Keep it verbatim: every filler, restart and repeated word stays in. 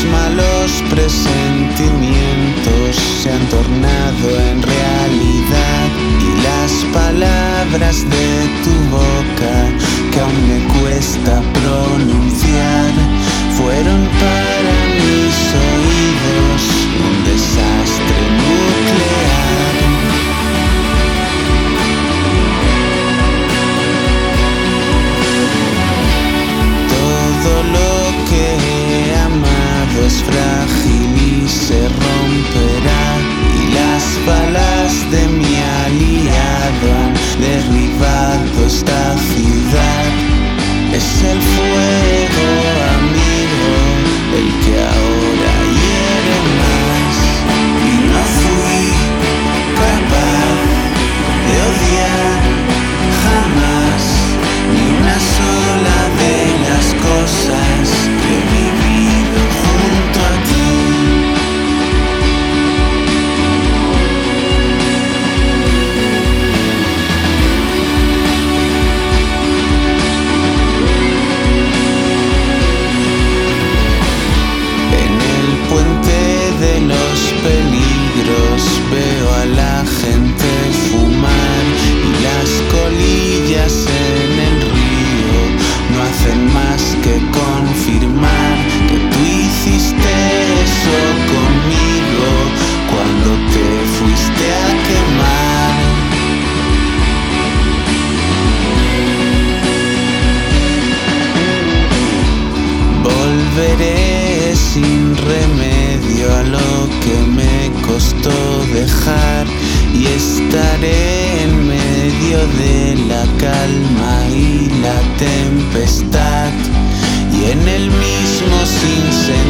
malos presentimientos se han tornado en realidad, y las palabras de tu boca, que aún me cuesta pronunciar, fueron para mis oídos un desastre nuclear. Todo lo que he amado es frágil y se romperá, y las balas de mi aliado han derribado esta ciudad. Es el fuego, amigo, el que ahora hiere más, y no fui capaz de odiar jamás ni una sola de las cosas que he vivido junto a ti. En el puente de los peligros veo a la gente fumar, y las colillas en el río no hacen más que confirmar que tú hiciste eso conmigo cuando te fuiste a quemar. Volveré sin remedio a lo que me costó dejar, y estaré en medio de la calma y la tempestad, y en el mismo sinsentido